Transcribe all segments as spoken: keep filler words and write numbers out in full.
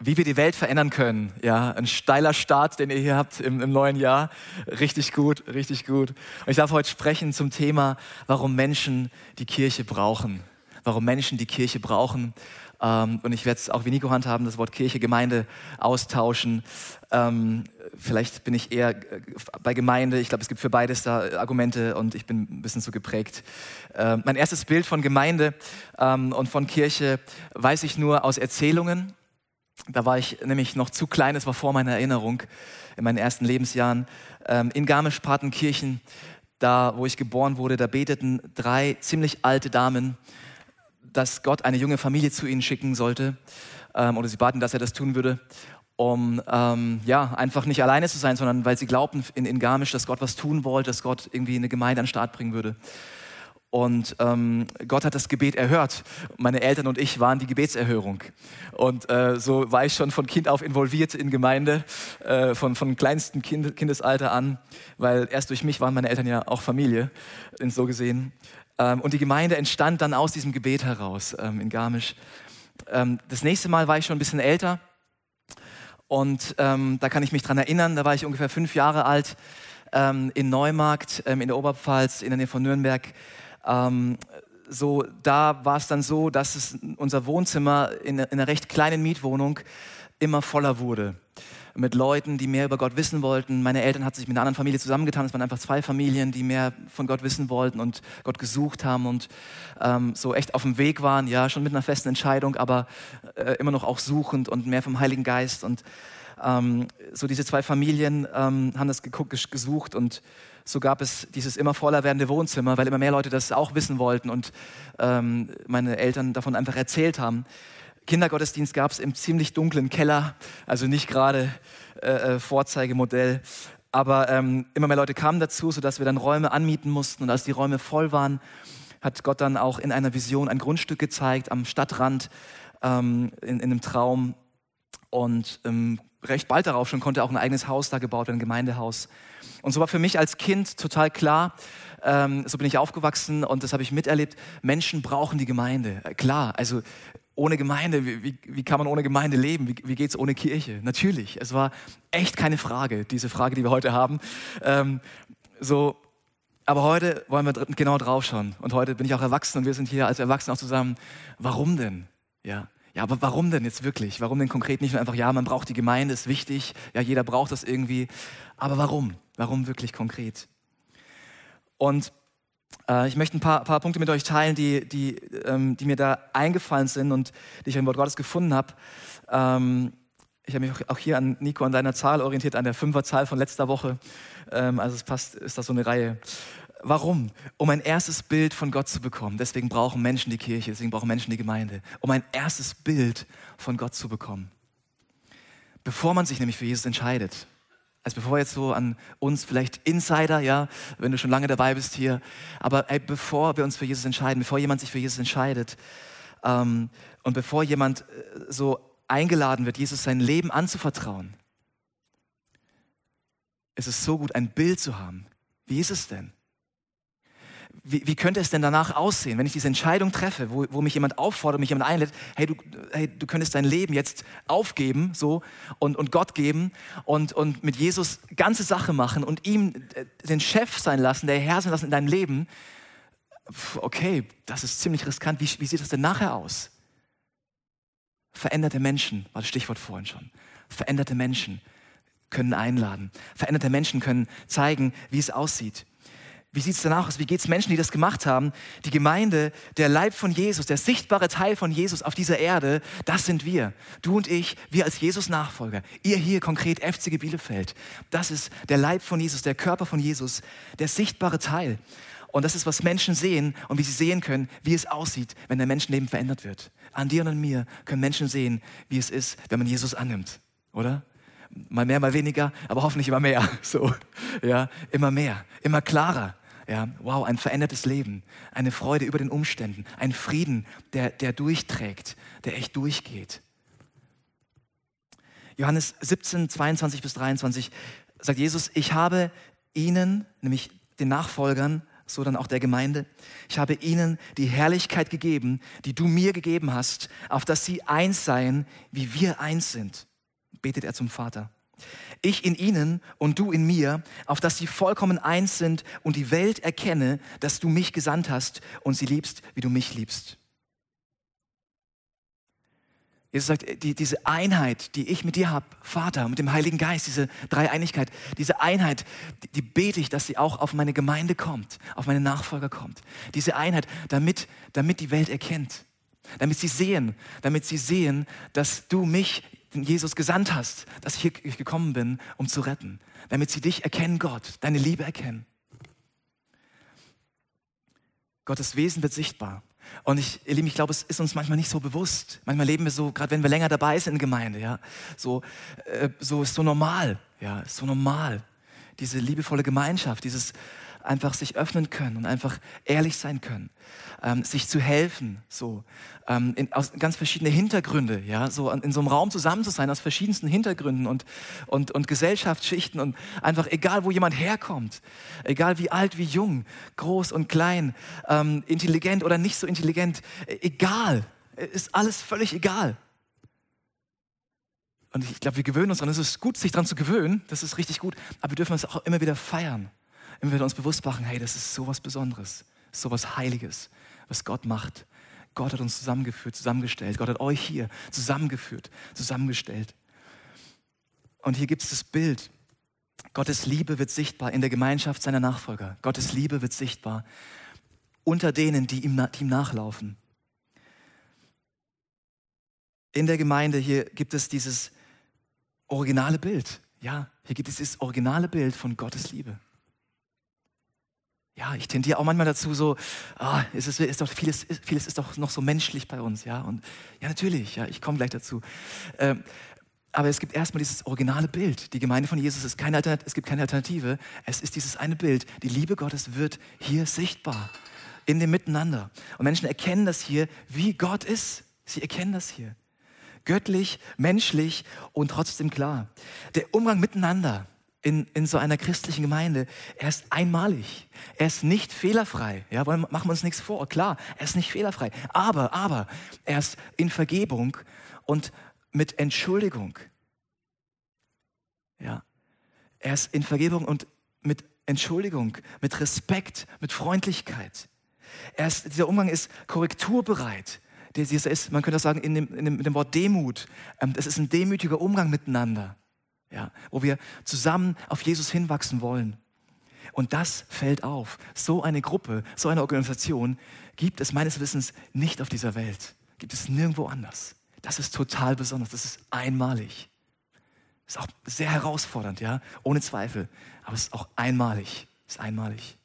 wie wir die Welt verändern können. Ja, ein steiler Start, den ihr hier habt im, im neuen Jahr. Richtig gut, richtig gut. Und ich darf heute sprechen zum Thema, warum Menschen die Kirche brauchen. Warum Menschen die Kirche brauchen. Ähm, und ich werde es auch wie Nico handhaben, das Wort Kirche, Gemeinde austauschen. Ähm, vielleicht bin ich eher bei Gemeinde. Ich glaube, es gibt für beides da Argumente und ich bin ein bisschen so geprägt. Ähm, mein erstes Bild von Gemeinde ähm, und von Kirche weiß ich nur aus Erzählungen. Da war ich nämlich noch zu klein, das war vor meiner Erinnerung, in meinen ersten Lebensjahren. Ähm, in Garmisch-Partenkirchen, da wo ich geboren wurde, da beteten drei ziemlich alte Damen, dass Gott eine junge Familie zu ihnen schicken sollte. Ähm, oder sie baten, dass er das tun würde, um ähm, ja, einfach nicht alleine zu sein, sondern weil sie glaubten in, in Garmisch, dass Gott was tun wollte, dass Gott irgendwie eine Gemeinde an den Start bringen würde. Und ähm, Gott hat das Gebet erhört. Meine Eltern und ich waren die Gebetserhörung. Und äh, so war ich schon von Kind auf involviert in Gemeinde, äh, von, von kleinstem kind, Kindesalter an, weil erst durch mich waren meine Eltern ja auch Familie, so gesehen. Ähm, und die Gemeinde entstand dann aus diesem Gebet heraus ähm, in Garmisch. Ähm, das nächste Mal war ich schon ein bisschen älter und ähm, da kann ich mich dran erinnern, da war ich ungefähr fünf Jahre alt, ähm, in Neumarkt, ähm, in der Oberpfalz, in der Nähe von Nürnberg. Ähm, so, da war es dann so, dass es unser Wohnzimmer in, in einer recht kleinen Mietwohnung immer voller wurde. Mit Leuten, die mehr über Gott wissen wollten. Meine Eltern hatten sich mit einer anderen Familie zusammengetan. Es waren einfach zwei Familien, die mehr von Gott wissen wollten und Gott gesucht haben und ähm, so echt auf dem Weg waren. Ja, schon mit einer festen Entscheidung, aber äh, immer noch auch suchend und mehr vom Heiligen Geist. Und ähm, so diese zwei Familien ähm, haben das geguckt, gesucht und so gab es dieses immer voller werdende Wohnzimmer, weil immer mehr Leute das auch wissen wollten und ähm, meine Eltern davon einfach erzählt haben. Kindergottesdienst gab es im ziemlich dunklen Keller, also nicht gerade äh, Vorzeigemodell, aber ähm, immer mehr Leute kamen dazu, sodass wir dann Räume anmieten mussten und als die Räume voll waren, hat Gott dann auch in einer Vision ein Grundstück gezeigt am Stadtrand ähm, in, in einem Traum und ähm, recht bald darauf schon konnte auch ein eigenes Haus da gebaut werden, ein Gemeindehaus. Und so war für mich als Kind total klar, ähm, so bin ich aufgewachsen und das habe ich miterlebt, Menschen brauchen die Gemeinde. Äh, klar, also ohne Gemeinde, wie, wie kann man ohne Gemeinde leben? Wie, wie geht es ohne Kirche? Natürlich, es war echt keine Frage, diese Frage, die wir heute haben. Ähm, so, aber heute wollen wir genau drauf schauen. Und heute bin ich auch erwachsen und wir sind hier als Erwachsene auch zusammen. Warum denn? Ja. Ja, aber warum denn jetzt wirklich? Warum denn konkret nicht nur einfach, ja, man braucht die Gemeinde, ist wichtig, ja, jeder braucht das irgendwie. Aber warum? Warum wirklich konkret? Und äh, ich möchte ein paar, paar Punkte mit euch teilen, die, die, ähm, die mir da eingefallen sind und die ich im Wort Gottes gefunden habe. Ähm, ich habe mich auch hier an Nico, an deiner Zahl orientiert, an der Fünferzahl von letzter Woche. Ähm, also es passt, ist das so eine Reihe. Warum? Um ein erstes Bild von Gott zu bekommen. Deswegen brauchen Menschen die Kirche, deswegen brauchen Menschen die Gemeinde. Um ein erstes Bild von Gott zu bekommen. Bevor man sich nämlich für Jesus entscheidet. Also bevor jetzt so an uns vielleicht Insider, ja, wenn du schon lange dabei bist hier. Aber ey, bevor wir uns für Jesus entscheiden, bevor jemand sich für Jesus entscheidet ähm, und bevor jemand äh, so eingeladen wird, Jesus sein Leben anzuvertrauen, ist es so gut, ein Bild zu haben. Wie ist es denn? Wie, wie könnte es denn danach aussehen, wenn ich diese Entscheidung treffe, wo, wo mich jemand auffordert, mich jemand einlädt, hey du, hey, du könntest dein Leben jetzt aufgeben so, und, und Gott geben und, und mit Jesus ganze Sache machen und ihm den Chef sein lassen, der Herr sein lassen in deinem Leben. Okay, das ist ziemlich riskant. Wie, wie sieht das denn nachher aus? Veränderte Menschen, war das Stichwort vorhin schon. Veränderte Menschen können einladen. Veränderte Menschen können zeigen, wie es aussieht. Wie sieht es danach aus? Wie geht es Menschen, die das gemacht haben? Die Gemeinde, der Leib von Jesus, der sichtbare Teil von Jesus auf dieser Erde, das sind wir. Du und ich, wir als Jesus-Nachfolger. Ihr hier konkret F C G Bielefeld. Das ist der Leib von Jesus, der Körper von Jesus, der sichtbare Teil. Und das ist, was Menschen sehen und wie sie sehen können, wie es aussieht, wenn der Menschenleben verändert wird. An dir und an mir können Menschen sehen, wie es ist, wenn man Jesus annimmt. Oder? Mal mehr, mal weniger, aber hoffentlich immer mehr. So, ja, immer mehr, immer klarer. Ja, wow, ein verändertes Leben, eine Freude über den Umständen, ein Frieden, der, der durchträgt, der echt durchgeht. Johannes siebzehn, zweiundzwanzig bis dreiundzwanzig sagt Jesus, ich habe ihnen, nämlich den Nachfolgern so dann auch der Gemeinde. Ich habe ihnen die Herrlichkeit gegeben, die du mir gegeben hast, auf dass sie eins seien, wie wir eins sind. Betet er zum Vater. Ich in ihnen und du in mir, auf dass sie vollkommen eins sind und die Welt erkenne, dass du mich gesandt hast und sie liebst, wie du mich liebst. Jesus sagt, die, diese Einheit, die ich mit dir habe, Vater, mit dem Heiligen Geist, diese Dreieinigkeit, diese Einheit, die, die bete ich, dass sie auch auf meine Gemeinde kommt, auf meine Nachfolger kommt. Diese Einheit, damit, damit die Welt erkennt, damit sie sehen, damit sie sehen, dass du mich, Jesus, gesandt hast, dass ich hier gekommen bin, um zu retten. Damit sie dich erkennen, Gott, deine Liebe erkennen. Gottes Wesen wird sichtbar. Und ich, ihr Lieben, ich glaube, es ist uns manchmal nicht so bewusst. Manchmal leben wir so, gerade wenn wir länger dabei sind in der Gemeinde, ja, so, äh, so ist so normal, ja, ist so normal. Diese liebevolle Gemeinschaft, dieses einfach sich öffnen können und einfach ehrlich sein können, ähm, sich zu helfen, so, ähm, in, aus ganz verschiedene Hintergründe, ja, so in so einem Raum zusammen zu sein, aus verschiedensten Hintergründen und, und, und Gesellschaftsschichten und einfach egal, wo jemand herkommt, egal wie alt, wie jung, groß und klein, ähm, intelligent oder nicht so intelligent, egal, ist alles völlig egal. Und ich glaube, wir gewöhnen uns dran, es ist gut, sich daran zu gewöhnen, das ist richtig gut, aber wir dürfen uns auch immer wieder feiern. Immer wieder uns bewusst machen, hey, das ist so was Besonderes, so was Heiliges, was Gott macht. Gott hat uns zusammengeführt, zusammengestellt. Gott hat euch hier zusammengeführt, zusammengestellt. Und hier gibt es das Bild. Gottes Liebe wird sichtbar in der Gemeinschaft seiner Nachfolger. Gottes Liebe wird sichtbar unter denen, die ihm, die ihm nachlaufen. In der Gemeinde hier gibt es dieses originale Bild. Ja, hier gibt es dieses originale Bild von Gottes Liebe. Ja, ich tendiere auch manchmal dazu so, ah, ist es, ist doch, vieles, vieles ist doch noch so menschlich bei uns, ja. Und ja, natürlich, ja, ich komme gleich dazu. Ähm, aber es gibt erstmal dieses originale Bild. Die Gemeinde von Jesus ist keine Alternative, es gibt keine Alternative. Es ist dieses eine Bild. Die Liebe Gottes wird hier sichtbar in dem Miteinander. Und Menschen erkennen das hier, wie Gott ist. Sie erkennen das hier. Göttlich, menschlich und trotzdem klar. Der Umgang miteinander In, in so einer christlichen Gemeinde, er ist einmalig. Er ist nicht fehlerfrei. Ja, machen wir uns nichts vor. Klar, er ist nicht fehlerfrei. Aber, aber, er ist in Vergebung und mit Entschuldigung. Ja, er ist in Vergebung und mit Entschuldigung, mit Respekt, mit Freundlichkeit. Er ist, dieser Umgang ist korrekturbereit. Dieser ist, man könnte auch sagen, in dem, in dem, mit dem Wort Demut. Das ist ein demütiger Umgang miteinander. Ja, wo wir zusammen auf Jesus hinwachsen wollen. Und das fällt auf. So eine Gruppe, so eine Organisation gibt es meines Wissens nicht auf dieser Welt. Gibt es nirgendwo anders. Das ist total besonders, das ist einmalig. Ist auch sehr herausfordernd, ja, ohne Zweifel. Aber es ist auch einmalig, ist einmalig.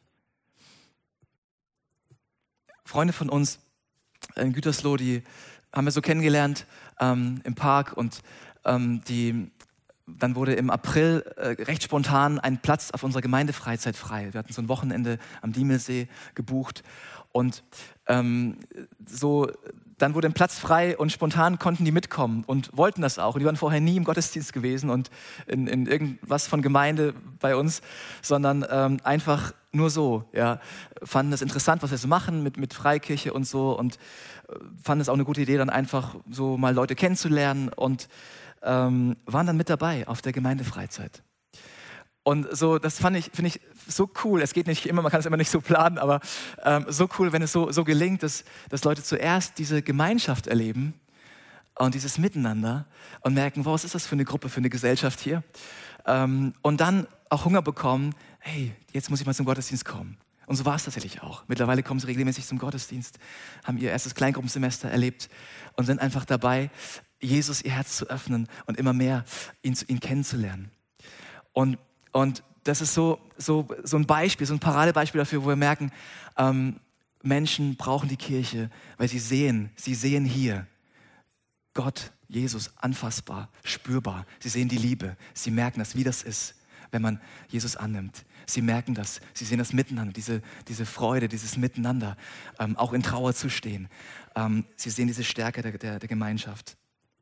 Freunde von uns in Gütersloh, die haben wir so kennengelernt ähm, im Park und ähm, die Dann wurde im April äh, recht spontan ein Platz auf unserer Gemeindefreizeit frei. Wir hatten so ein Wochenende am Diemelsee gebucht und ähm, so, dann wurde ein Platz frei und spontan konnten die mitkommen und wollten das auch. Und die waren vorher nie im Gottesdienst gewesen und in, in irgendwas von Gemeinde bei uns, sondern ähm, einfach nur so, ja, fanden es interessant, was wir so machen mit, mit Freikirche und so und äh, fanden es auch eine gute Idee, dann einfach so mal Leute kennenzulernen und Ähm, waren dann mit dabei auf der Gemeindefreizeit. Und so, das fand ich, finde ich so cool. Es geht nicht immer, man kann es immer nicht so planen, aber ähm, so cool, wenn es so, so gelingt, dass, dass Leute zuerst diese Gemeinschaft erleben und dieses Miteinander und merken, wow, was ist das für eine Gruppe, für eine Gesellschaft hier? Ähm, und dann auch Hunger bekommen, hey, jetzt muss ich mal zum Gottesdienst kommen. Und so war es tatsächlich auch. Mittlerweile kommen sie regelmäßig zum Gottesdienst, haben ihr erstes Kleingruppensemester erlebt und sind einfach dabei, Jesus ihr Herz zu öffnen und immer mehr ihn, ihn kennenzulernen. Und, und das ist so, so, so ein Beispiel, so ein Paradebeispiel dafür, wo wir merken, ähm, Menschen brauchen die Kirche, weil sie sehen, sie sehen hier Gott, Jesus, anfassbar, spürbar. Sie sehen die Liebe, sie merken das, wie das ist, wenn man Jesus annimmt. Sie merken das, sie sehen das Miteinander, diese, diese Freude, dieses Miteinander, ähm, auch in Trauer zu stehen. Ähm, sie sehen diese Stärke der, der, der Gemeinschaft.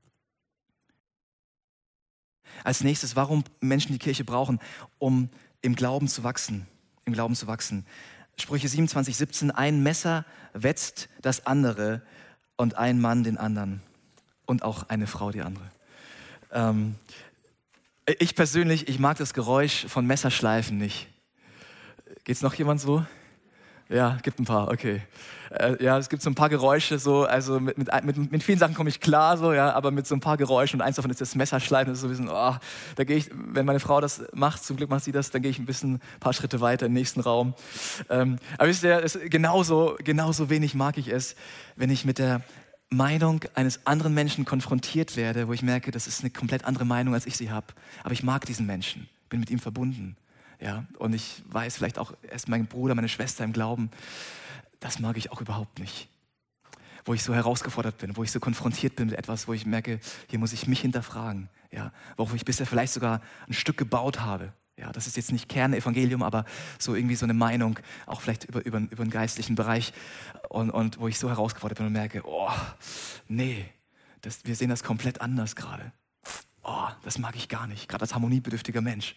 Als nächstes, warum Menschen die Kirche brauchen, um im Glauben zu wachsen. Im Glauben zu wachsen. Sprüche siebenundzwanzig, siebzehn, ein Messer wetzt das andere und ein Mann den anderen und auch eine Frau die andere. Ähm, ich persönlich, ich mag das Geräusch von Messerschleifen nicht. Geht's noch jemand so? Ja, gibt ein paar, okay. Äh, ja, es gibt so ein paar Geräusche, so, also mit, mit, mit, mit vielen Sachen komme ich klar, so, ja, aber mit so ein paar Geräuschen und eins davon ist das Messerschleifen, das ist so ein bisschen, oh, da gehe ich, wenn meine Frau das macht, zum Glück macht sie das, dann gehe ich ein bisschen, ein paar Schritte weiter im nächsten Raum. Ähm, aber wisst ihr, es, genauso, genauso wenig mag ich es, wenn ich mit der Meinung eines anderen Menschen konfrontiert werde, wo ich merke, das ist eine komplett andere Meinung, als ich sie habe. Aber ich mag diesen Menschen, bin mit ihm verbunden. Ja, und ich weiß vielleicht auch, er ist mein Bruder, meine Schwester im Glauben. Das mag ich auch überhaupt nicht. Wo ich so herausgefordert bin, wo ich so konfrontiert bin mit etwas, wo ich merke, hier muss ich mich hinterfragen. Ja, worauf ich bisher vielleicht sogar ein Stück gebaut habe. Ja, das ist jetzt nicht Kernevangelium, aber so irgendwie so eine Meinung, auch vielleicht über, über, über einen geistlichen Bereich. Und, und wo ich so herausgefordert bin und merke, oh, nee, das, wir sehen das komplett anders gerade. Oh, das mag ich gar nicht, gerade als harmoniebedürftiger Mensch.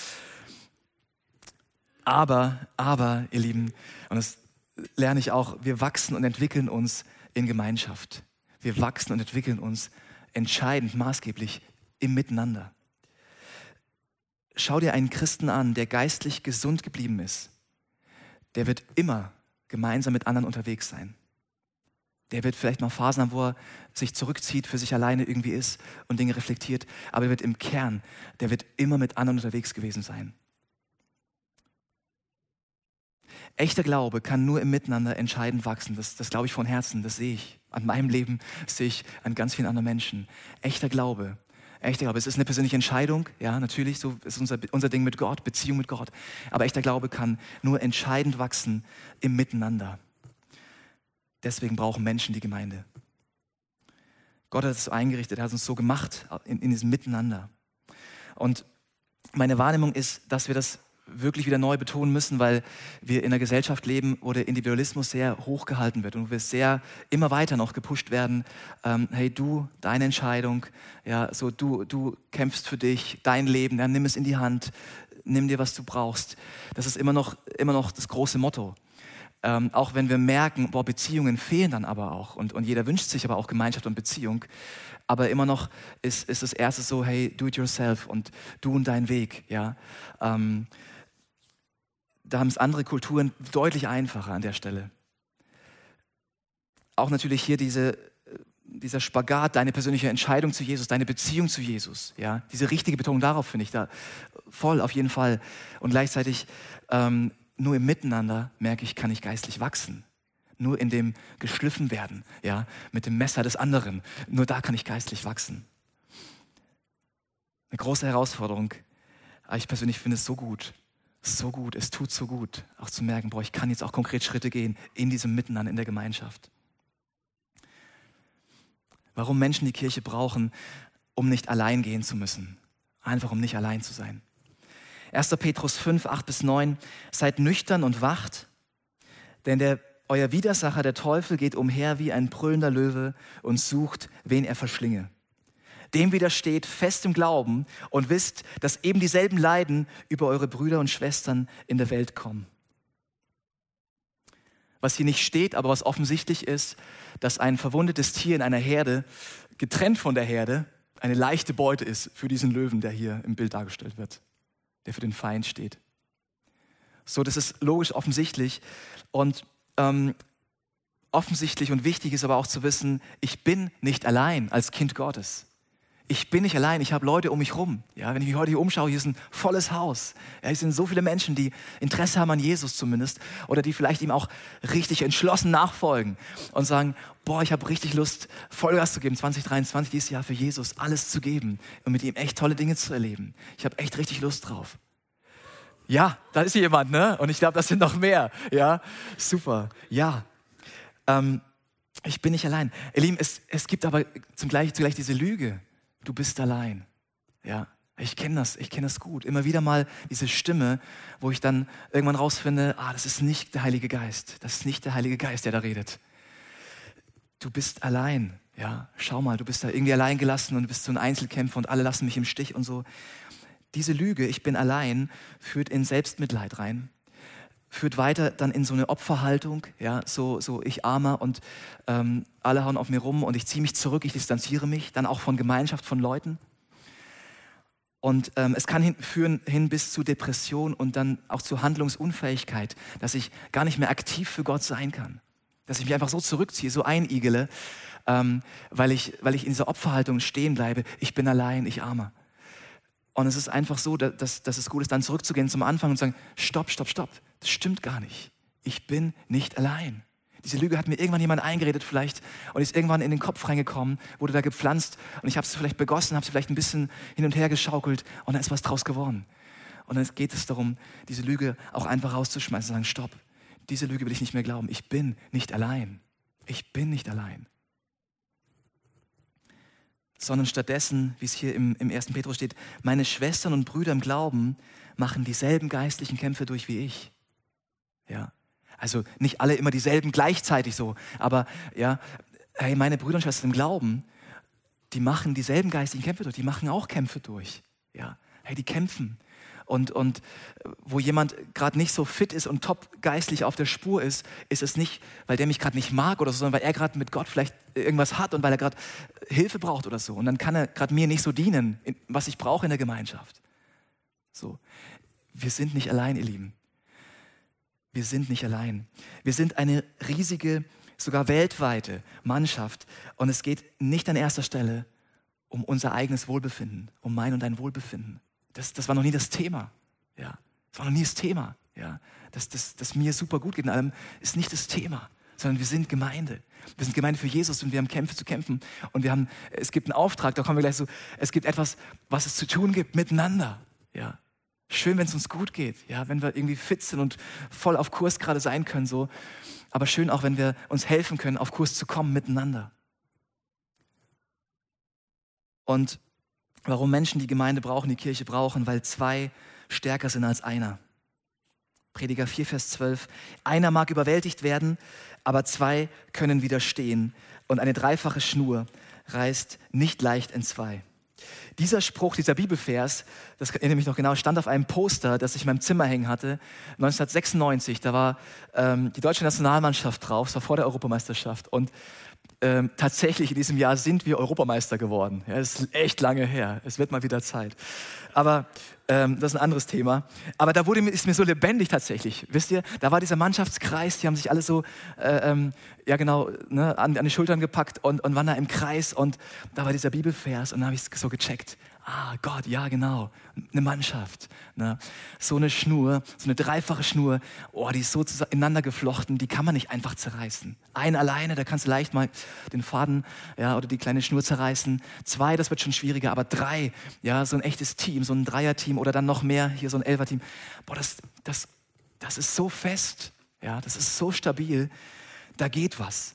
Aber, aber, ihr Lieben, und das lerne ich auch, wir wachsen und entwickeln uns in Gemeinschaft. Wir wachsen und entwickeln uns entscheidend, maßgeblich im Miteinander. Schau dir einen Christen an, der geistlich gesund geblieben ist. Der wird immer gemeinsam mit anderen unterwegs sein. Der wird vielleicht mal Phasen haben, wo er sich zurückzieht, für sich alleine irgendwie ist und Dinge reflektiert. Aber er wird im Kern, der wird immer mit anderen unterwegs gewesen sein. Echter Glaube kann nur im Miteinander entscheidend wachsen. Das, das glaube ich von Herzen, das sehe ich. An meinem Leben sehe ich an ganz vielen anderen Menschen. Echter Glaube, echter Glaube, es ist eine persönliche Entscheidung, ja, natürlich, so ist unser, unser Ding mit Gott, Beziehung mit Gott. Aber echter Glaube kann nur entscheidend wachsen im Miteinander. Deswegen brauchen Menschen die Gemeinde. Gott hat es so eingerichtet, er hat uns so gemacht in, in diesem Miteinander. Und meine Wahrnehmung ist, dass wir das wirklich wieder neu betonen müssen, weil wir in einer Gesellschaft leben, wo der Individualismus sehr hochgehalten wird und wo wir sehr immer weiter noch gepusht werden. Ähm, hey, du, deine Entscheidung, ja, so du, du kämpfst für dich, dein Leben, ja, nimm es in die Hand, nimm dir, was du brauchst. Das ist immer noch, immer noch das große Motto. Ähm, auch wenn wir merken, boah, Beziehungen fehlen dann aber auch und, und jeder wünscht sich aber auch Gemeinschaft und Beziehung, aber immer noch ist, ist das Erste so, hey, do it yourself und du und dein Weg, ja. Ähm, Da haben es andere Kulturen deutlich einfacher an der Stelle. Auch natürlich hier diese, dieser Spagat, deine persönliche Entscheidung zu Jesus, deine Beziehung zu Jesus. Ja? Diese richtige Betonung darauf finde ich da voll auf jeden Fall. Und gleichzeitig ähm, nur im Miteinander, merke ich, kann ich geistlich wachsen. Nur in dem geschliffen werden, ja? Mit dem Messer des anderen. Nur da kann ich geistlich wachsen. Eine große Herausforderung. Aber ich persönlich finde es so gut. So gut, es tut so gut, auch zu merken, boah, ich kann jetzt auch konkret Schritte gehen in diesem Miteinander, in der Gemeinschaft. Warum Menschen die Kirche brauchen, um nicht allein gehen zu müssen. Einfach um nicht allein zu sein. erster Petrus fünf, acht bis neun, seid nüchtern und wacht, denn der, euer Widersacher, der Teufel, geht umher wie ein brüllender Löwe und sucht, wen er verschlinge. Dem widersteht fest im Glauben und wisst, dass eben dieselben Leiden über eure Brüder und Schwestern in der Welt kommen. Was hier nicht steht, aber was offensichtlich ist, dass ein verwundetes Tier in einer Herde, getrennt von der Herde, eine leichte Beute ist für diesen Löwen, der hier im Bild dargestellt wird, der für den Feind steht. So, das ist logisch offensichtlich und ähm, offensichtlich und wichtig ist aber auch zu wissen, ich bin nicht allein als Kind Gottes. Ich bin nicht allein, ich habe Leute um mich rum. Ja, wenn ich mich heute hier umschaue, hier ist ein volles Haus. Ja, hier sind so viele Menschen, die Interesse haben an Jesus zumindest oder die vielleicht ihm auch richtig entschlossen nachfolgen und sagen, boah, ich habe richtig Lust, Vollgas zu geben, zwanzig dreiundzwanzig, dieses Jahr für Jesus, alles zu geben und mit ihm echt tolle Dinge zu erleben. Ich habe echt richtig Lust drauf. Ja, da ist jemand, ne? Und ich glaube, das sind noch mehr. Ja, super. Ja, ähm, ich bin nicht allein. Ihr Lieben, es, es gibt aber zum Gleich, zugleich diese Lüge. Du bist allein. Ja, ich kenne das, ich kenne das gut. Immer wieder mal diese Stimme, wo ich dann irgendwann rausfinde, ah, das ist nicht der Heilige Geist. Das ist nicht der Heilige Geist, der da redet. Du bist allein. Ja, schau mal, du bist da irgendwie allein gelassen und du bist so ein Einzelkämpfer und alle lassen mich im Stich und so. Diese Lüge, ich bin allein, führt in Selbstmitleid rein, führt weiter dann in so eine Opferhaltung, ja, so, so ich Armer und ähm, alle hauen auf mir rum und ich ziehe mich zurück, ich distanziere mich, dann auch von Gemeinschaft, von Leuten. Und ähm, es kann hin, führen hin bis zu Depression und dann auch zu Handlungsunfähigkeit, dass ich gar nicht mehr aktiv für Gott sein kann. Dass ich mich einfach so zurückziehe, so einigele, ähm, weil, ich, weil ich in dieser Opferhaltung stehen bleibe. Ich bin allein, ich Armer. Und es ist einfach so, dass, dass es gut ist, dann zurückzugehen zum Anfang und zu sagen, stopp, stopp, stopp, das stimmt gar nicht. Ich bin nicht allein. Diese Lüge hat mir irgendwann jemand eingeredet vielleicht und ist irgendwann in den Kopf reingekommen, wurde da gepflanzt und ich habe es vielleicht begossen, habe es vielleicht ein bisschen hin und her geschaukelt und dann ist was draus geworden. Und dann geht es darum, diese Lüge auch einfach rauszuschmeißen und zu sagen, stopp, diese Lüge will ich nicht mehr glauben. Ich bin nicht allein. Ich bin nicht allein. Sondern stattdessen, wie es hier im, im ersten Petrus steht, meine Schwestern und Brüder im Glauben machen dieselben geistlichen Kämpfe durch wie ich. Ja. Also nicht alle immer dieselben gleichzeitig so, aber ja, hey, meine Brüder und Schwestern im Glauben, die machen dieselben geistlichen Kämpfe durch, die machen auch Kämpfe durch. Ja, hey, die kämpfen. Und, und wo jemand gerade nicht so fit ist und top geistlich auf der Spur ist, ist es nicht, weil der mich gerade nicht mag oder so, sondern weil er gerade mit Gott vielleicht irgendwas hat und weil er gerade Hilfe braucht oder so. Und dann kann er gerade mir nicht so dienen, was ich brauche in der Gemeinschaft. So, wir sind nicht allein, ihr Lieben. Wir sind nicht allein. Wir sind eine riesige, sogar weltweite Mannschaft. Und es geht nicht an erster Stelle um unser eigenes Wohlbefinden, um mein und dein Wohlbefinden. Das, das war noch nie das Thema. Ja, das war noch nie das Thema. Ja, dass das, das mir super gut geht in allem, ist nicht das Thema, sondern wir sind Gemeinde. Wir sind Gemeinde für Jesus und wir haben Kämpfe zu kämpfen. Und wir haben, es gibt einen Auftrag, da kommen wir gleich so, es gibt etwas, was es zu tun gibt miteinander. Ja. Schön, wenn es uns gut geht, ja, wenn wir irgendwie fit sind und voll auf Kurs gerade sein können, so. Aber schön auch, wenn wir uns helfen können, auf Kurs zu kommen miteinander. Und warum Menschen die Gemeinde brauchen, die Kirche brauchen, weil zwei stärker sind als einer. Prediger vier, Vers zwölf. Einer mag überwältigt werden, aber zwei können widerstehen. Und eine dreifache Schnur reißt nicht leicht entzwei. Dieser Spruch, dieser Bibelvers, das erinnere mich noch genau, stand auf einem Poster, das ich in meinem Zimmer hängen hatte, neunzehnhundertsechsundneunzig. Da war ähm, die deutsche Nationalmannschaft drauf, das war vor der Europameisterschaft. Und ähm, tatsächlich in diesem Jahr sind wir Europameister geworden. Ja, das ist echt lange her, es wird mal wieder Zeit. Aber ähm, das ist ein anderes Thema. Aber da wurde, ist mir so lebendig tatsächlich. Wisst ihr, da war dieser Mannschaftskreis, die haben sich alle so, äh, ähm, ja genau, ne, an, an die Schultern gepackt und, und waren da im Kreis. Und da war dieser Bibelvers und dann habe ich es so gecheckt. Ah, Gott, ja genau, eine Mannschaft. Ne? So eine Schnur, so eine dreifache Schnur, oh, die ist so ineinander geflochten, die kann man nicht einfach zerreißen. Ein alleine, da kannst du leicht mal den Faden, ja, oder die kleine Schnur zerreißen. Zwei, das wird schon schwieriger, aber drei, ja, so ein echtes Team, so ein Dreierteam oder dann noch mehr, hier so ein Elferteam. Boah, das, das, das ist so fest, ja, das ist so stabil, da geht was.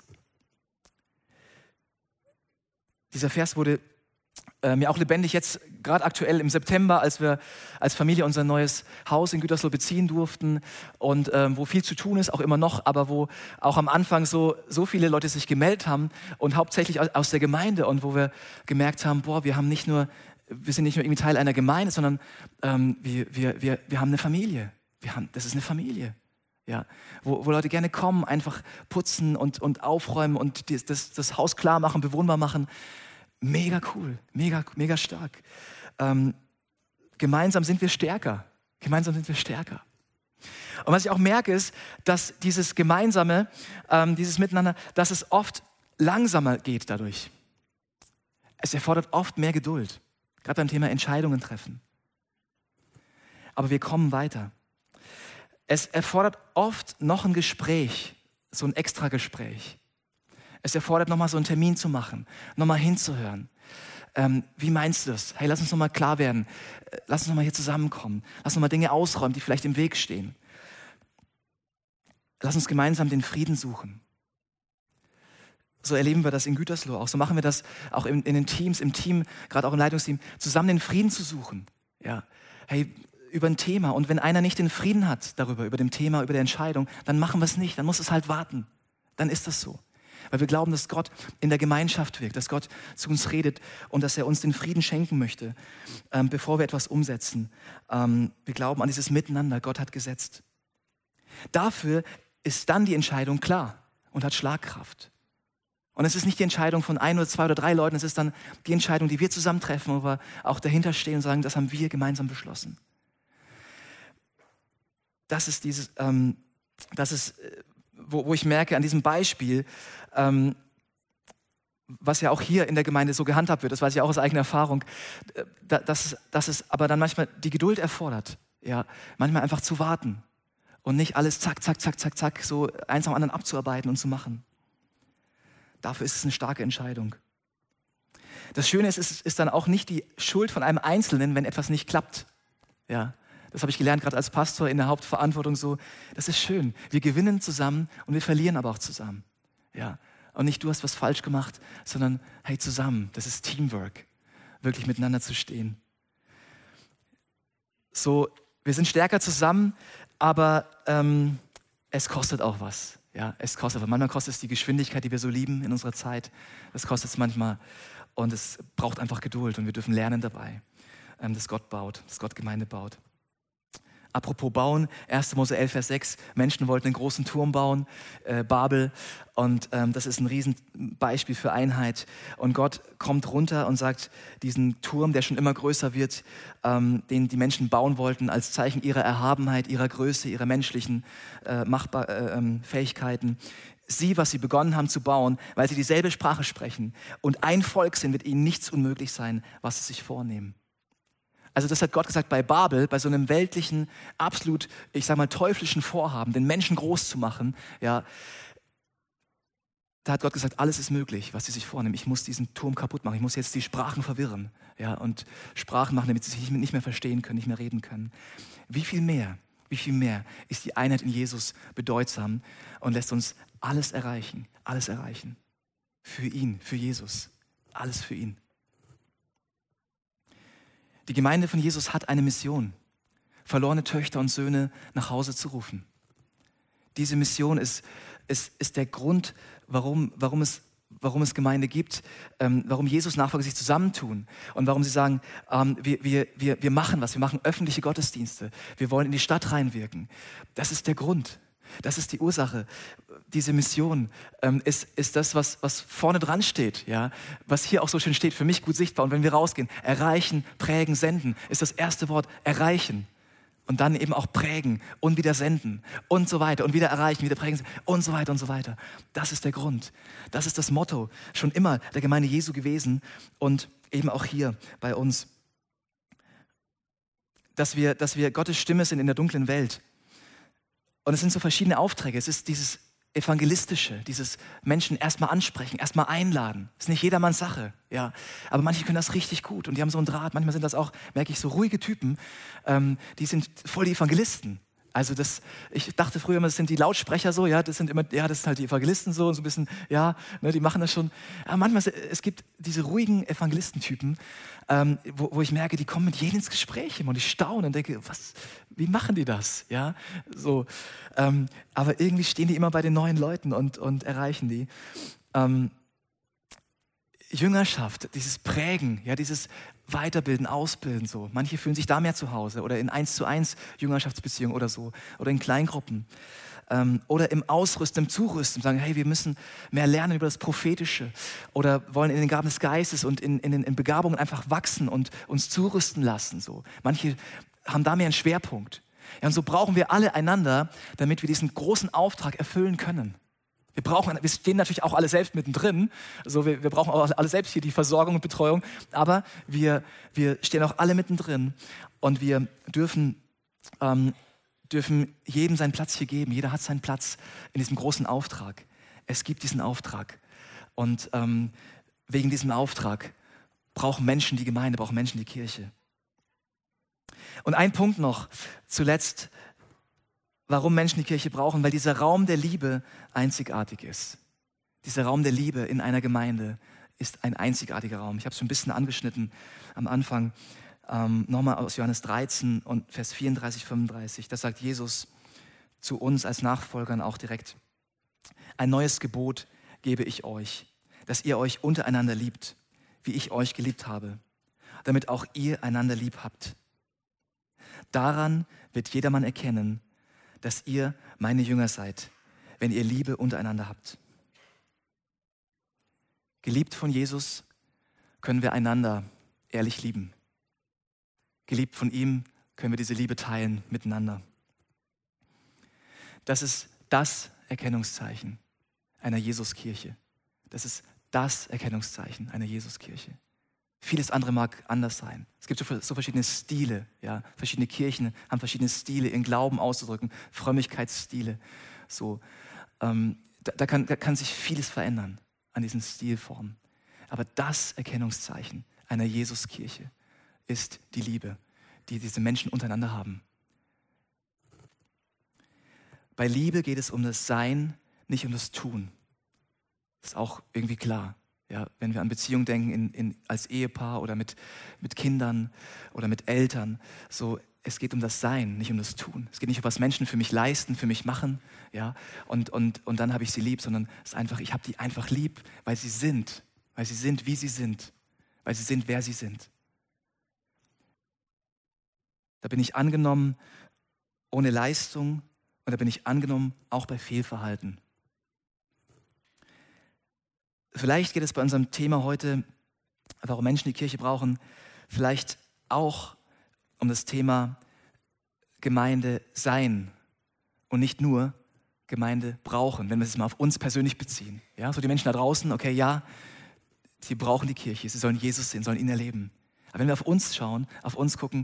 Dieser Vers wurde äh, mir auch lebendig jetzt, gerade aktuell im September, als wir als Familie unser neues Haus in Gütersloh beziehen durften und ähm, wo viel zu tun ist, auch immer noch, aber wo auch am Anfang so, so viele Leute sich gemeldet haben und hauptsächlich aus, aus der Gemeinde und wo wir gemerkt haben, boah, wir haben nicht nur, wir sind nicht nur irgendwie Teil einer Gemeinde, sondern ähm, wir, wir, wir, wir haben eine Familie. Wir haben, das ist eine Familie. Ja, wo, wo Leute gerne kommen, einfach putzen und, und aufräumen und die, das, das Haus klar machen, bewohnbar machen. Mega cool, mega, mega stark. Ähm, gemeinsam sind wir stärker. Gemeinsam sind wir stärker. Und was ich auch merke, ist, dass dieses Gemeinsame, ähm, dieses Miteinander, dass es oft langsamer geht dadurch. Es erfordert oft mehr Geduld, gerade beim Thema Entscheidungen treffen. Aber wir kommen weiter. Es erfordert oft noch ein Gespräch, so ein Extragespräch. Es erfordert nochmal so einen Termin zu machen, nochmal hinzuhören. Ähm, wie meinst du das? Hey, lass uns nochmal klar werden. Lass uns nochmal hier zusammenkommen. Lass uns nochmal Dinge ausräumen, die vielleicht im Weg stehen. Lass uns gemeinsam den Frieden suchen. So erleben wir das in Gütersloh auch. So machen wir das auch in, in den Teams, im Team, gerade auch im Leitungsteam, zusammen den Frieden zu suchen. Ja, hey, über ein Thema. Und wenn einer nicht den Frieden hat darüber, über dem Thema, über die Entscheidung, dann machen wir es nicht. Dann muss es halt warten. Dann ist das so. Weil wir glauben, dass Gott in der Gemeinschaft wirkt, dass Gott zu uns redet und dass er uns den Frieden schenken möchte, ähm, bevor wir etwas umsetzen. Ähm, wir glauben an dieses Miteinander. Gott hat gesetzt. Dafür ist dann die Entscheidung klar und hat Schlagkraft. Und es ist nicht die Entscheidung von ein oder zwei oder drei Leuten, es ist dann die Entscheidung, die wir zusammentreffen, wo wir auch dahinter stehen und sagen, das haben wir gemeinsam beschlossen. Das ist dieses, ähm, das ist, wo, wo ich merke an diesem Beispiel, ähm, was ja auch hier in der Gemeinde so gehandhabt wird, das weiß ich auch aus eigener Erfahrung, dass, dass es aber dann manchmal die Geduld erfordert, ja, manchmal einfach zu warten und nicht alles zack, zack, zack, zack, zack, so eins am anderen abzuarbeiten und zu machen. Dafür ist es eine starke Entscheidung. Das Schöne ist, es ist dann auch nicht die Schuld von einem Einzelnen, wenn etwas nicht klappt. Ja, das habe ich gelernt, gerade als Pastor in der Hauptverantwortung so. Das ist schön. Wir gewinnen zusammen und wir verlieren aber auch zusammen. Ja. Und nicht du hast was falsch gemacht, sondern hey, zusammen, das ist Teamwork, wirklich miteinander zu stehen. So, wir sind stärker zusammen, aber ähm, es kostet auch was. Ja, es kostet, manchmal kostet es die Geschwindigkeit, die wir so lieben in unserer Zeit. Das kostet es manchmal und es braucht einfach Geduld und wir dürfen lernen dabei, ähm, dass Gott baut, dass Gott Gemeinde baut. Apropos bauen, erster Mose elf, Vers sechs, Menschen wollten einen großen Turm bauen, äh, Babel, und ähm, das ist ein Riesenbeispiel für Einheit. Und Gott kommt runter und sagt, diesen Turm, der schon immer größer wird, ähm, den die Menschen bauen wollten, als Zeichen ihrer Erhabenheit, ihrer Größe, ihrer menschlichen äh, Machbar- äh, ähm, Fähigkeiten. Sie, was sie begonnen haben zu bauen, weil sie dieselbe Sprache sprechen und ein Volk sind, wird ihnen nichts unmöglich sein, was sie sich vornehmen. Also das hat Gott gesagt bei Babel, bei so einem weltlichen, absolut, ich sag mal, teuflischen Vorhaben, den Menschen groß zu machen, ja, da hat Gott gesagt, alles ist möglich, was sie sich vornehmen. Ich muss diesen Turm kaputt machen, ich muss jetzt die Sprachen verwirren, ja, und Sprachen machen, damit sie sich nicht mehr verstehen können, nicht mehr reden können. Wie viel mehr, wie viel mehr ist die Einheit in Jesus bedeutsam und lässt uns alles erreichen, alles erreichen. Für ihn, für Jesus, alles für ihn. Die Gemeinde von Jesus hat eine Mission, verlorene Töchter und Söhne nach Hause zu rufen. Diese Mission ist, ist, ist der Grund, warum, warum, es, warum es Gemeinde gibt, ähm, warum Jesus-Nachfolger sich zusammentun und warum sie sagen, ähm, wir, wir, wir, wir machen was, wir machen öffentliche Gottesdienste, wir wollen in die Stadt reinwirken. Das ist der Grund. Das ist die Ursache. Diese Mission ähm, ist, ist das, was, was vorne dran steht, ja? Was hier auch so schön steht, für mich gut sichtbar. Und wenn wir rausgehen, erreichen, prägen, senden, ist das erste Wort erreichen. Und dann eben auch prägen und wieder senden und so weiter und wieder erreichen, wieder prägen und so weiter und so weiter. Das ist der Grund. Das ist das Motto schon immer der Gemeinde Jesu gewesen und eben auch hier bei uns. Dass wir, dass wir Gottes Stimme sind in der dunklen Welt. Und es sind so verschiedene Aufträge. Es ist dieses Evangelistische, dieses Menschen erstmal ansprechen, erstmal einladen. Das ist nicht jedermanns Sache, ja. Aber manche können das richtig gut und die haben so einen Draht. Manchmal sind das auch, merke ich, so ruhige Typen, ähm, die sind voll die Evangelisten. Also das, ich dachte früher immer, das sind die Lautsprecher so, ja, das sind immer, ja, das sind halt die Evangelisten so und so ein bisschen, ja, ne, die machen das schon. Aber manchmal, es gibt diese ruhigen Evangelistentypen, ähm, wo, wo ich merke, die kommen mit jedem ins Gespräch immer und ich staune und denke, was, wie machen die das, ja, so. Ähm, aber irgendwie stehen die immer bei den neuen Leuten und, und erreichen die. Ähm, Jüngerschaft, dieses Prägen, ja, dieses Weiterbilden, Ausbilden so. Manche fühlen sich da mehr zu Hause oder in eins zu eins Jüngerschaftsbeziehungen oder so oder in Kleingruppen ähm, oder im Ausrüsten, im Zurüsten, sagen, hey, wir müssen mehr lernen über das Prophetische oder wollen in den Gaben des Geistes und in, in, in Begabungen einfach wachsen und uns zurüsten lassen. So. Manche haben da mehr einen Schwerpunkt. Ja, und so brauchen wir alle einander, damit wir diesen großen Auftrag erfüllen können. Wir brauchen, wir stehen natürlich auch alle selbst mittendrin, also wir, wir brauchen auch alle selbst hier die Versorgung und Betreuung, aber wir, wir stehen auch alle mittendrin und wir dürfen, ähm, dürfen jedem seinen Platz hier geben. Jeder hat seinen Platz in diesem großen Auftrag. Es gibt diesen Auftrag und ähm, wegen diesem Auftrag brauchen Menschen die Gemeinde, brauchen Menschen die Kirche. Und ein Punkt noch zuletzt, warum Menschen die Kirche brauchen, weil dieser Raum der Liebe einzigartig ist. Dieser Raum der Liebe in einer Gemeinde ist ein einzigartiger Raum. Ich habe es schon ein bisschen angeschnitten am Anfang, ähm, nochmal aus Johannes dreizehn und Vers vierunddreißig, fünfunddreißig. Da sagt Jesus zu uns als Nachfolgern auch direkt, ein neues Gebot gebe ich euch, dass ihr euch untereinander liebt, wie ich euch geliebt habe, damit auch ihr einander lieb habt. Daran wird jedermann erkennen, dass ihr meine Jünger seid, wenn ihr Liebe untereinander habt. Geliebt von Jesus können wir einander ehrlich lieben. Geliebt von ihm können wir diese Liebe teilen miteinander. Das ist das Erkennungszeichen einer Jesuskirche. Das ist das Erkennungszeichen einer Jesuskirche. Vieles andere mag anders sein. Es gibt so, so verschiedene Stile. Ja? Verschiedene Kirchen haben verschiedene Stile, ihren Glauben auszudrücken, Frömmigkeitsstile. So, ähm, da, da, kann, da kann sich vieles verändern an diesen Stilformen. Aber das Erkennungszeichen einer Jesuskirche ist die Liebe, die diese Menschen untereinander haben. Bei Liebe geht es um das Sein, nicht um das Tun. Das ist auch irgendwie klar. Ja, wenn wir an Beziehungen denken, in, in, als Ehepaar oder mit, mit Kindern oder mit Eltern, so, es geht um das Sein, nicht um das Tun. Es geht nicht um was Menschen für mich leisten, für mich machen, ja, und, und, und dann habe ich sie lieb, sondern es ist einfach, ich habe die einfach lieb, weil sie sind, weil sie sind, wie sie sind, weil sie sind, wer sie sind. Da bin ich angenommen ohne Leistung und da bin ich angenommen auch bei Fehlverhalten. Vielleicht geht es bei unserem Thema heute, warum Menschen die Kirche brauchen, vielleicht auch um das Thema Gemeinde sein und nicht nur Gemeinde brauchen, wenn wir es mal auf uns persönlich beziehen. Ja, so die Menschen da draußen, okay, ja, sie brauchen die Kirche, sie sollen Jesus sehen, sollen ihn erleben. Aber wenn wir auf uns schauen, auf uns gucken,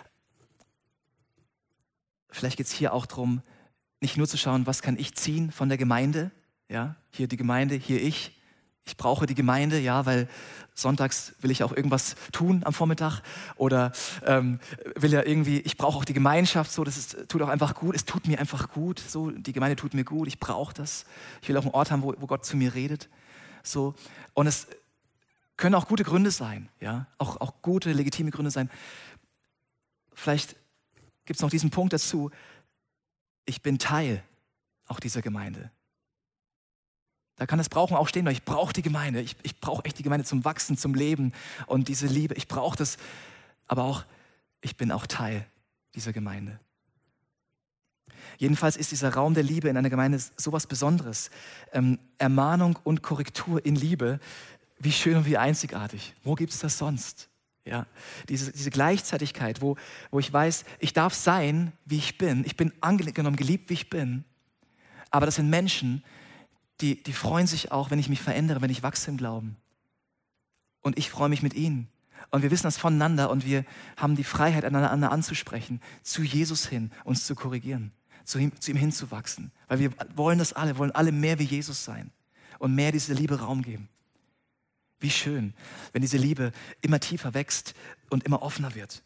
vielleicht geht es hier auch darum, nicht nur zu schauen, was kann ich ziehen von der Gemeinde, ja, hier die Gemeinde, hier ich, Ich brauche die Gemeinde, ja, weil sonntags will ich auch irgendwas tun am Vormittag oder ähm, will ja irgendwie, ich brauche auch die Gemeinschaft, so, das ist, tut auch einfach gut, es tut mir einfach gut, so, die Gemeinde tut mir gut, ich brauche das. Ich will auch einen Ort haben, wo, wo Gott zu mir redet, so. Und es können auch gute Gründe sein, ja, auch, auch gute, legitime Gründe sein. Vielleicht gibt es noch diesen Punkt dazu, ich bin Teil auch dieser Gemeinde. Da kann das Brauchen auch stehen, weil ich brauche die Gemeinde. Ich, ich brauche echt die Gemeinde zum Wachsen, zum Leben und diese Liebe. Ich brauche das, aber auch, ich bin auch Teil dieser Gemeinde. Jedenfalls ist dieser Raum der Liebe in einer Gemeinde sowas Besonderes. Ähm, Ermahnung und Korrektur in Liebe, wie schön und wie einzigartig. Wo gibt es das sonst? Ja, diese, diese Gleichzeitigkeit, wo, wo ich weiß, ich darf sein, wie ich bin. Ich bin angenommen, geliebt, wie ich bin. Aber das sind Menschen, Die, die freuen sich auch, wenn ich mich verändere, wenn ich wachse im Glauben. Und ich freue mich mit ihnen. Und wir wissen das voneinander und wir haben die Freiheit, einander anzusprechen, zu Jesus hin, uns zu korrigieren, zu ihm, zu ihm hinzuwachsen. Weil wir wollen das alle, wollen alle mehr wie Jesus sein und mehr diese Liebe Raum geben. Wie schön, wenn diese Liebe immer tiefer wächst und immer offener wird.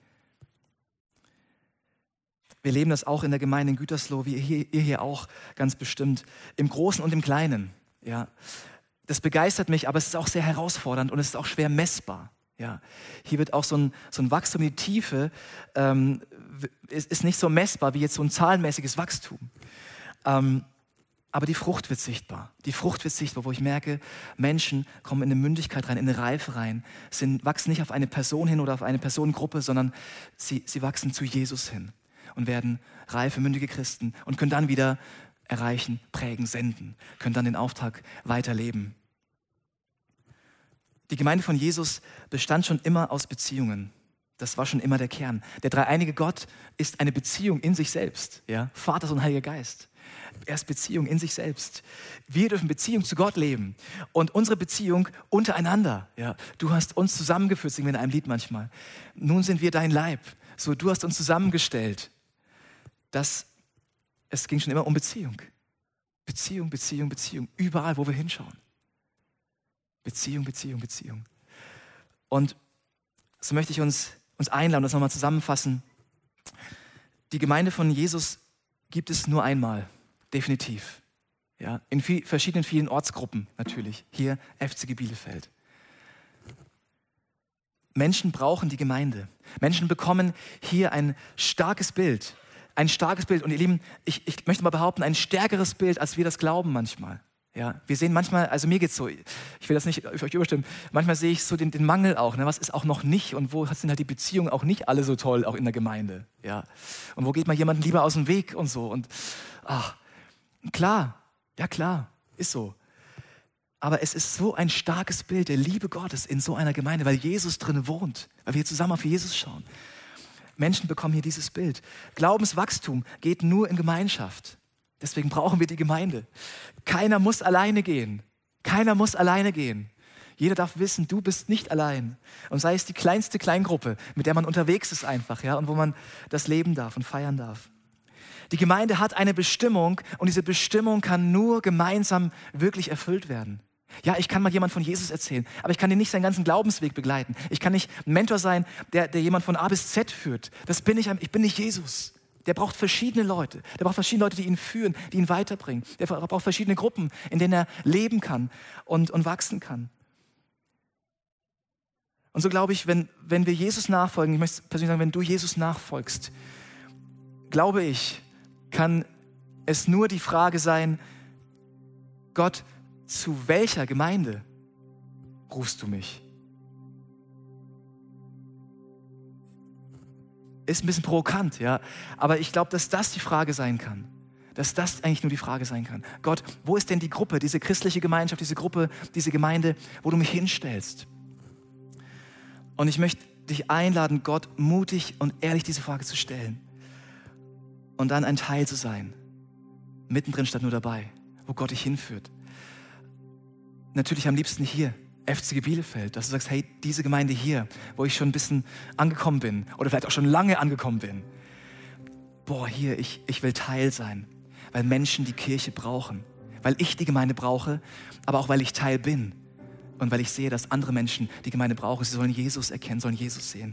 Wir leben das auch in der Gemeinde in Gütersloh, wie ihr hier, ihr hier auch ganz bestimmt, im Großen und im Kleinen. Ja. Das begeistert mich, aber es ist auch sehr herausfordernd und es ist auch schwer messbar. Ja. Hier wird auch so ein, so ein Wachstum in die Tiefe, ähm, ist, ist nicht so messbar wie jetzt so ein zahlenmäßiges Wachstum. Ähm, aber die Frucht wird sichtbar. Die Frucht wird sichtbar, wo ich merke, Menschen kommen in eine Mündigkeit rein, in eine Reife rein, sind, wachsen nicht auf eine Person hin oder auf eine Personengruppe, sondern sie, sie wachsen zu Jesus hin. Und werden reife, mündige Christen und können dann wieder erreichen, prägen, senden, können dann den Auftrag weiterleben. Die Gemeinde von Jesus bestand schon immer aus Beziehungen. Das war schon immer der Kern. Der dreieinige Gott ist eine Beziehung in sich selbst. Ja? Vater, Sohn, Heiliger Geist. Er ist Beziehung in sich selbst. Wir dürfen Beziehung zu Gott leben und unsere Beziehung untereinander. Ja? Du hast uns zusammengeführt, singen wir in einem Lied manchmal. Nun sind wir dein Leib. So, du hast uns zusammengestellt. Das, es ging schon immer um Beziehung. Beziehung, Beziehung, Beziehung. Überall, wo wir hinschauen. Beziehung, Beziehung, Beziehung. Und so möchte ich uns, uns einladen, das nochmal zusammenfassen. Die Gemeinde von Jesus gibt es nur einmal, definitiv. Ja, in viel, verschiedenen, vielen Ortsgruppen natürlich. Hier F C G Bielefeld. Menschen brauchen die Gemeinde. Menschen bekommen hier ein starkes Bild. Ein starkes Bild. Und ihr Lieben, ich, ich möchte mal behaupten, ein stärkeres Bild, als wir das glauben manchmal. Ja, wir sehen manchmal, also mir geht's so, ich will das nicht für euch überstimmen, manchmal sehe ich so den, den Mangel auch, ne? Was ist auch noch nicht und wo sind halt die Beziehungen auch nicht alle so toll, auch in der Gemeinde. Ja. Und wo geht mal jemand lieber aus dem Weg und so. Und, ach, klar, ja klar, ist so. Aber es ist so ein starkes Bild der Liebe Gottes in so einer Gemeinde, weil Jesus drin wohnt, weil wir zusammen auf Jesus schauen. Menschen bekommen hier dieses Bild. Glaubenswachstum geht nur in Gemeinschaft. Deswegen brauchen wir die Gemeinde. Keiner muss alleine gehen. Keiner muss alleine gehen. Jeder darf wissen, du bist nicht allein. Und sei es die kleinste Kleingruppe, mit der man unterwegs ist einfach, ja, und wo man das leben darf und feiern darf. Die Gemeinde hat eine Bestimmung und diese Bestimmung kann nur gemeinsam wirklich erfüllt werden. Ja, ich kann mal jemand von Jesus erzählen, aber ich kann ihn nicht seinen ganzen Glaubensweg begleiten. Ich kann nicht ein Mentor sein, der, der jemand von A bis Z führt. Das bin ich, ich bin nicht Jesus. Der braucht verschiedene Leute. Der braucht verschiedene Leute, die ihn führen, die ihn weiterbringen. Der braucht verschiedene Gruppen, in denen er leben kann und, und wachsen kann. Und so glaube ich, wenn, wenn wir Jesus nachfolgen, ich möchte persönlich sagen, wenn du Jesus nachfolgst, glaube ich, kann es nur die Frage sein, Gott, zu welcher Gemeinde rufst du mich? Ist ein bisschen provokant, ja, aber ich glaube, dass das die Frage sein kann. Dass das eigentlich nur die Frage sein kann. Gott, wo ist denn die Gruppe, diese christliche Gemeinschaft, diese Gruppe, diese Gemeinde, wo du mich hinstellst? Und ich möchte dich einladen, Gott mutig und ehrlich diese Frage zu stellen und dann ein Teil zu sein, mittendrin statt nur dabei, wo Gott dich hinführt. Natürlich am liebsten hier, F C G Bielefeld, dass du sagst, hey, diese Gemeinde hier, wo ich schon ein bisschen angekommen bin oder vielleicht auch schon lange angekommen bin, boah, hier, ich, ich will Teil sein, weil Menschen die Kirche brauchen, weil ich die Gemeinde brauche, aber auch weil ich Teil bin und weil ich sehe, dass andere Menschen die Gemeinde brauchen. Sie sollen Jesus erkennen, sollen Jesus sehen.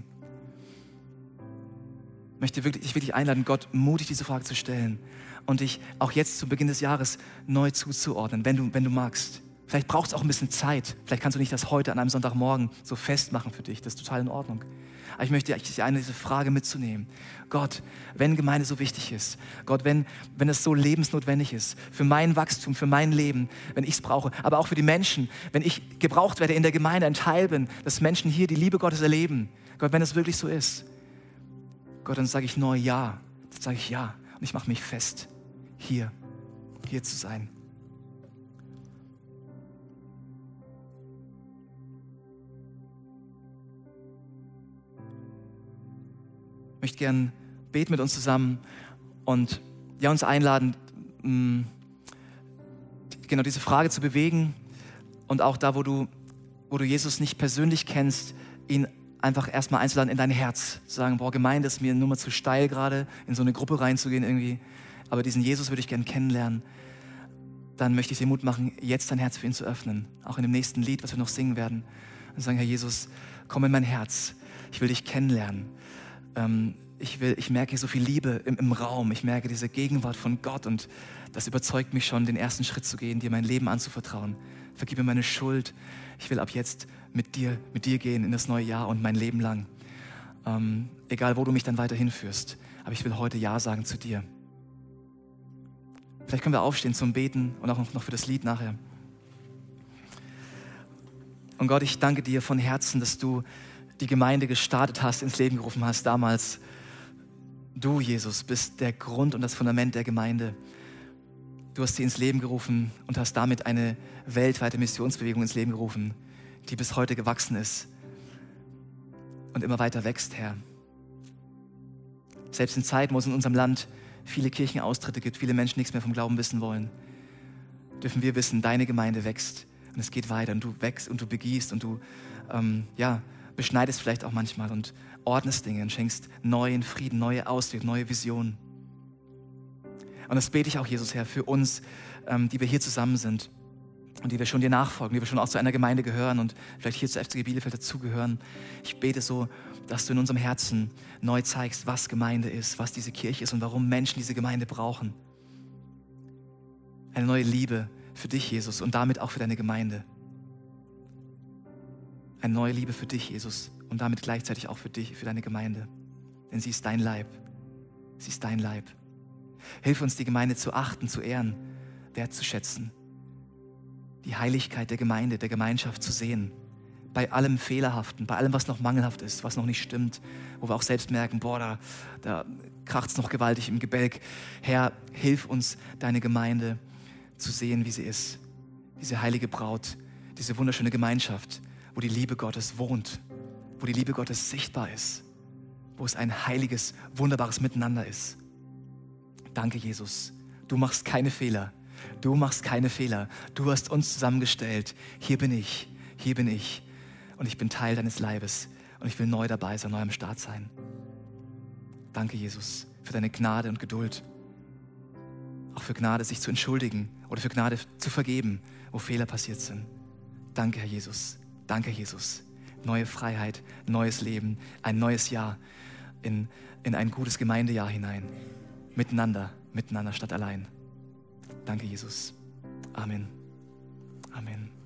Ich möchte wirklich, dich wirklich einladen, Gott mutig diese Frage zu stellen und dich auch jetzt zu Beginn des Jahres neu zuzuordnen, wenn du, wenn du magst. Vielleicht braucht es auch ein bisschen Zeit. Vielleicht kannst du nicht das heute an einem Sonntagmorgen so festmachen für dich. Das ist total in Ordnung. Aber ich möchte dich einladen, diese Frage mitzunehmen. Gott, wenn Gemeinde so wichtig ist, Gott, wenn, wenn es so lebensnotwendig ist, für mein Wachstum, für mein Leben, wenn ich es brauche, aber auch für die Menschen, wenn ich gebraucht werde in der Gemeinde, ein Teil bin, dass Menschen hier die Liebe Gottes erleben. Gott, wenn es wirklich so ist, Gott, dann sage ich neu ja. Dann sage ich ja. Und ich mache mich fest, hier, hier zu sein. Ich möchte gerne beten mit uns zusammen und ja, uns einladen, mh, genau diese Frage zu bewegen und auch da, wo du, wo du Jesus nicht persönlich kennst, ihn einfach erstmal einzuladen in dein Herz. Zu sagen, boah, Gemeinde ist mir nur mal zu steil gerade, in so eine Gruppe reinzugehen irgendwie, aber diesen Jesus würde ich gerne kennenlernen. Dann möchte ich dir Mut machen, jetzt dein Herz für ihn zu öffnen, auch in dem nächsten Lied, was wir noch singen werden. Und sagen, Herr Jesus, komm in mein Herz, ich will dich kennenlernen. Ich, will, ich merke so viel Liebe im, im Raum. Ich merke diese Gegenwart von Gott und das überzeugt mich schon, den ersten Schritt zu gehen, dir mein Leben anzuvertrauen. Vergib mir meine Schuld. Ich will ab jetzt mit dir, mit dir gehen in das neue Jahr und mein Leben lang. Ähm, egal, wo du mich dann weiterhin führst. Aber ich will heute Ja sagen zu dir. Vielleicht können wir aufstehen zum Beten und auch noch für das Lied nachher. Und Gott, ich danke dir von Herzen, dass du die Gemeinde gestartet hast, ins Leben gerufen hast damals. Du, Jesus, bist der Grund und das Fundament der Gemeinde. Du hast sie ins Leben gerufen und hast damit eine weltweite Missionsbewegung ins Leben gerufen, die bis heute gewachsen ist und immer weiter wächst, Herr. Selbst in Zeiten, wo es in unserem Land viele Kirchenaustritte gibt, viele Menschen nichts mehr vom Glauben wissen wollen, dürfen wir wissen, deine Gemeinde wächst und es geht weiter und du wächst und du begießt und du, ähm, ja, beschneidest vielleicht auch manchmal und ordnest Dinge und schenkst neuen Frieden, neue Auswege, neue Visionen. Und das bete ich auch, Jesus, Herr, für uns, ähm, die wir hier zusammen sind und die wir schon dir nachfolgen, die wir schon auch zu einer Gemeinde gehören und vielleicht hier zu F C G Bielefeld dazugehören. Ich bete so, dass du in unserem Herzen neu zeigst, was Gemeinde ist, was diese Kirche ist und warum Menschen diese Gemeinde brauchen. Eine neue Liebe für dich, Jesus, und damit auch für deine Gemeinde. Eine neue Liebe für dich, Jesus, und damit gleichzeitig auch für dich, für deine Gemeinde. Denn sie ist dein Leib. Sie ist dein Leib. Hilf uns, die Gemeinde zu achten, zu ehren, wertzuschätzen. Die Heiligkeit der Gemeinde, der Gemeinschaft zu sehen. Bei allem Fehlerhaften, bei allem, was noch mangelhaft ist, was noch nicht stimmt, wo wir auch selbst merken, boah, da, da kracht es noch gewaltig im Gebälk. Herr, hilf uns, deine Gemeinde zu sehen, wie sie ist. Diese heilige Braut, diese wunderschöne Gemeinschaft, wo die Liebe Gottes wohnt, wo die Liebe Gottes sichtbar ist, wo es ein heiliges, wunderbares Miteinander ist. Danke, Jesus. Du machst keine Fehler. Du machst keine Fehler. Du hast uns zusammengestellt. Hier bin ich. Hier bin ich. Und ich bin Teil deines Leibes. Und ich will neu dabei sein, neu am Start sein. Danke, Jesus, für deine Gnade und Geduld. Auch für Gnade, sich zu entschuldigen oder für Gnade zu vergeben, wo Fehler passiert sind. Danke, Herr Jesus. Danke, Jesus. Neue Freiheit, neues Leben, ein neues Jahr in, in ein gutes Gemeindejahr hinein. Miteinander, miteinander statt allein. Danke, Jesus. Amen. Amen.